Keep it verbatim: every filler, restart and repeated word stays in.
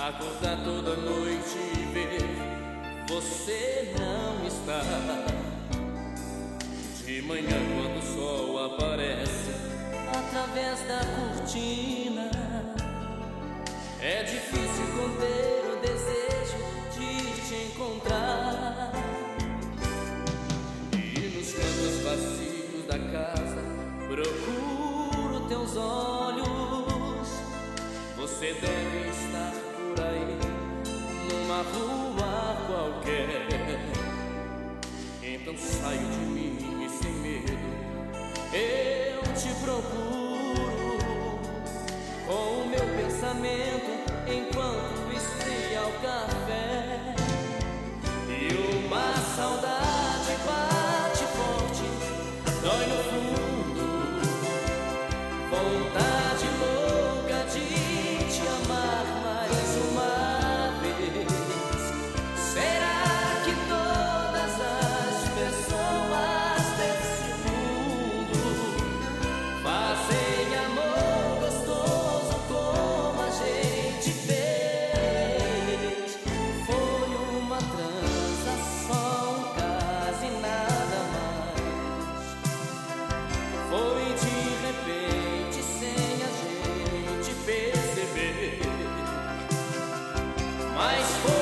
Acordar toda noite e ver você não está. De manhã quando o sol aparece através da cortina, é difícil conter o desejo de te encontrar. E nos cantos vazios da casa procuro teus olhos. Você deve estar por aí, numa rua qualquer. Então saio de mim e sem medo eu te procuro, com o meu pensamento enquanto esfria o café. E uma saudade bate forte, dói no fundo, vontade louca de te amar mais uma vez. Será que todas as pessoas desse mundo fazem amor gostoso como a gente fez? Foi uma transa, só um caso e nada mais. Foi de repente, sem a gente perceber, mas foi